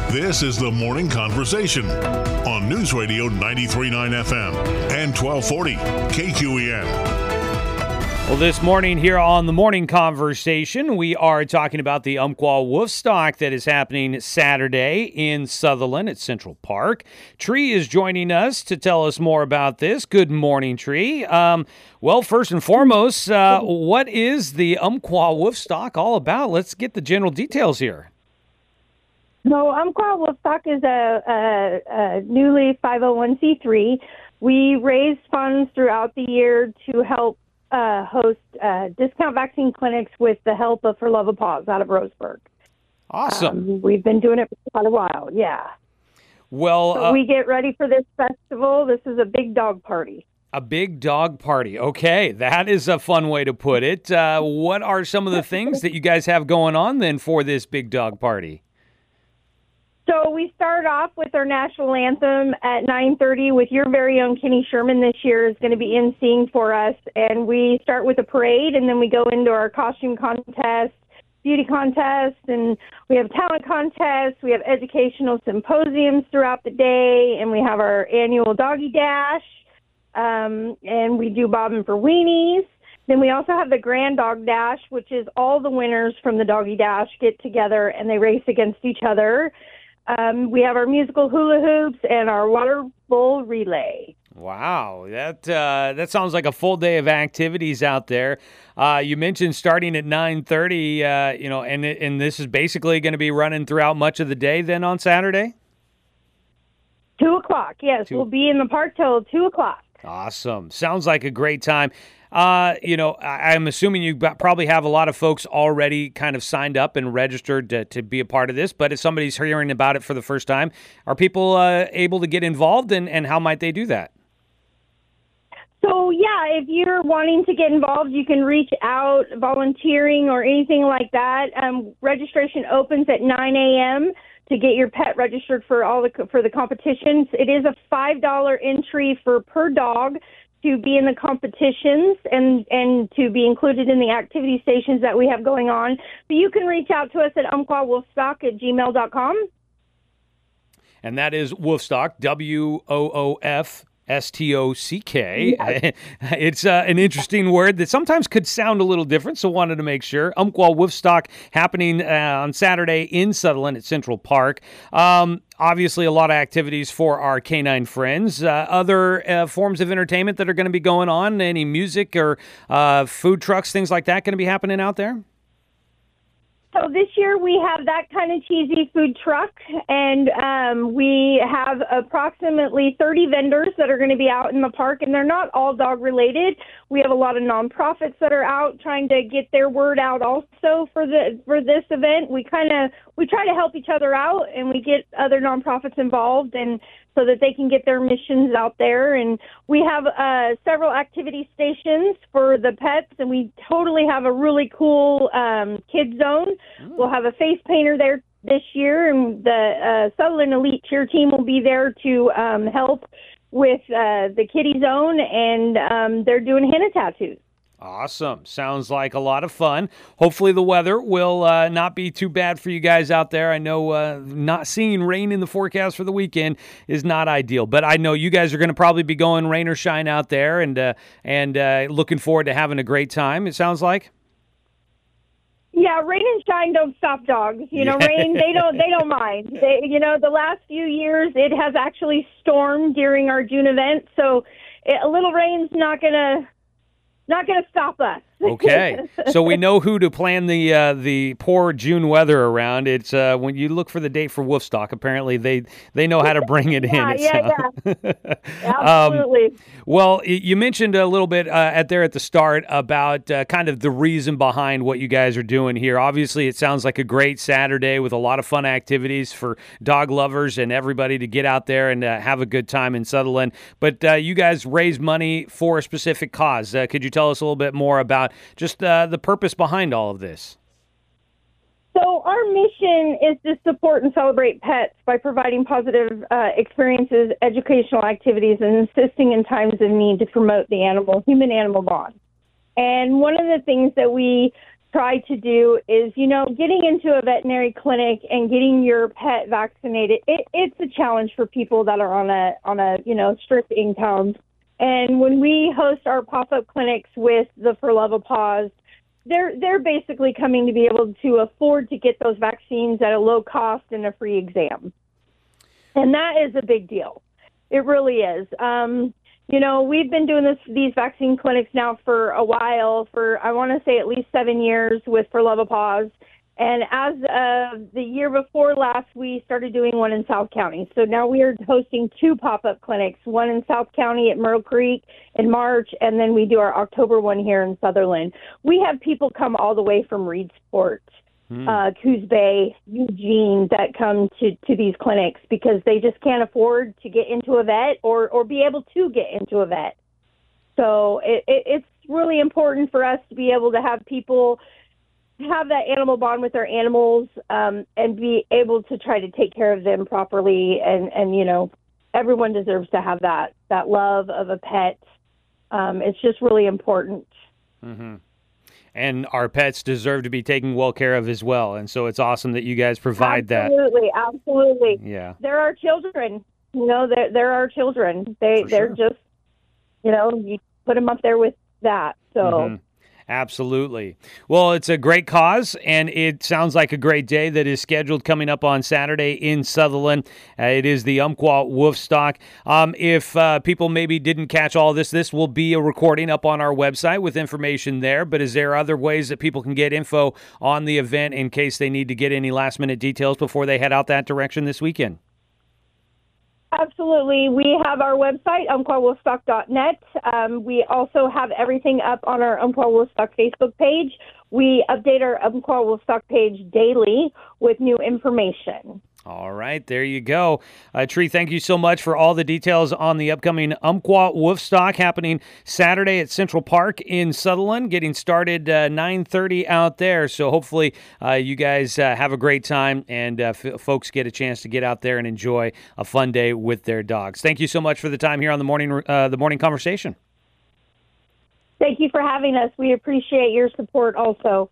This is the Morning Conversation on News Radio 93.9 FM and 1240 KQEN. Well, this morning here on the Morning Conversation, we are talking about the Umpqua Wolfstock that is happening Saturday in Sutherland at Central Park. Tree is joining us to tell us more about this. Good morning, Tree. Well, first and foremost, what is the Umpqua Wolfstock all about? Let's get the general details here. So Umpqua Wolfstock is a newly 501c3. We raise funds throughout the year to help host discount vaccine clinics with the help of For Love of Paws out of Roseburg. Awesome. We've been doing it for quite a while, yeah. Well, so we get ready for this festival. This is a big dog party. A big dog party. Okay, that is a fun way to put it. What are some of the things that you guys have going on then for this big dog party? So we start off with our national anthem at 9:30 with your very own Kenny Sherman this year is going to be emceeing for us. And we start with a parade, and then we go into our costume contest, beauty contest, and we have talent contests. We have educational symposiums throughout the day, and we have our annual doggy dash, and we do bobbing for weenies. Then we also have the Grand Dog Dash, which is all the winners from the Doggy Dash get together, and they race against each other. We have our musical hula hoops and our water bowl relay. Wow, that sounds like a full day of activities out there. You mentioned starting at 9:30, and this is basically going to be running throughout much of the day then on Saturday? 2 o'clock, yes. We'll be in the park till 2 o'clock. Awesome. Sounds like a great time. I'm assuming you probably have a lot of folks already kind of signed up and registered to be a part of this, but if somebody's hearing about it for the first time, are people able to get involved, and how might they do that? So, yeah, if you're wanting to get involved, you can reach out, volunteering or anything like that. Registration opens at 9 a.m. to get your pet registered for the competitions. It is a $5 entry per dog to be in the competitions and to be included in the activity stations that we have going on. But you can reach out to us at umpquawolfstock@gmail.com. And that is Wolfstock, WOOFSTOCK. Yes. It's an interesting word that sometimes could sound a little different, so wanted to make sure. Umpqua Wolfstock happening on Saturday in Sutherland at Central Park. Obviously, a lot of activities for our canine friends. Other forms of entertainment that are going to be going on, any music or food trucks, things like that going to be happening out there? So this year we have that kind of cheesy food truck, and we have approximately 30 vendors that are going to be out in the park, and they're not all dog related. We have a lot of nonprofits that are out trying to get their word out also for this event. We try to help each other out, and we get other nonprofits involved, and so that they can get their missions out there. And we have several activity stations for the pets, and we totally have a really cool kids zone. We'll have a face painter there this year, and the Sutherland Elite Cheer Team will be there to help with the kitty zone, and they're doing henna tattoos. Awesome. Sounds like a lot of fun. Hopefully the weather will not be too bad for you guys out there. I know not seeing rain in the forecast for the weekend is not ideal, but I know you guys are going to probably be going rain or shine out there and looking forward to having a great time, it sounds like. Yeah, rain and shine don't stop dogs. Rain, they don't mind. The last few years it has actually stormed during our June event, so a little rain's not gonna stop us. Okay, so we know who to plan the poor June weather around. It's when you look for the date for Wolfstock, apparently they know how to bring it in. Yeah. Absolutely. Well, you mentioned a little bit at the start about kind of the reason behind what you guys are doing here. Obviously, it sounds like a great Saturday with a lot of fun activities for dog lovers and everybody to get out there and have a good time in Sutherland. But you guys raise money for a specific cause. Could you tell us a little bit more about just the purpose behind all of this? So our mission is to support and celebrate pets by providing positive experiences, educational activities, and assisting in times of need to promote the human-animal bond. And one of the things that we try to do is, getting into a veterinary clinic and getting your pet vaccinated. It's a challenge for people that are on a strict income. And when we host our pop-up clinics with the For Love of Paws, they're basically coming to be able to afford to get those vaccines at a low cost and a free exam. And that is a big deal. It really is. We've been doing these vaccine clinics now for a while, for I want to say at least 7 years with For Love of Paws. And as of the year before last, we started doing one in South County. So now we are hosting 2 pop-up clinics, one in South County at Myrtle Creek in March, and then we do our October one here in Sutherland. We have people come all the way from Reedsport, Coos Bay, Eugene, that come to these clinics because they just can't afford to get into a vet or be able to get into a vet. So it's really important for us to be able to have people have that animal bond with their animals and be able to try to take care of them properly. And everyone deserves to have that love of a pet. It's just really important. Mm-hmm. And our pets deserve to be taken well care of as well. And so it's awesome that you guys provide that. Absolutely. Yeah. They're our children. They're our children. They're just, you put them up there with that. So. Mm-hmm. Absolutely. Well, it's a great cause, and it sounds like a great day that is scheduled coming up on Saturday in Sutherland. It is the Umpqua Wolfstock. If people maybe didn't catch all this will be a recording up on our website with information there, but is there other ways that people can get info on the event in case they need to get any last-minute details before they head out that direction this weekend? Absolutely. We have our website, umpquawolfstock.net. We also have everything up on our Umpqua Wolfstock Facebook page. We update our Umpqua Wolfstock page daily with new information. All right, there you go. Tree, thank you so much for all the details on the upcoming Umpqua Wolfstock happening Saturday at Central Park in Sutherland, getting started 9:30 out there. So hopefully you guys have a great time and folks get a chance to get out there and enjoy a fun day with their dogs. Thank you so much for the time here on the morning conversation. Thank you for having us. We appreciate your support also.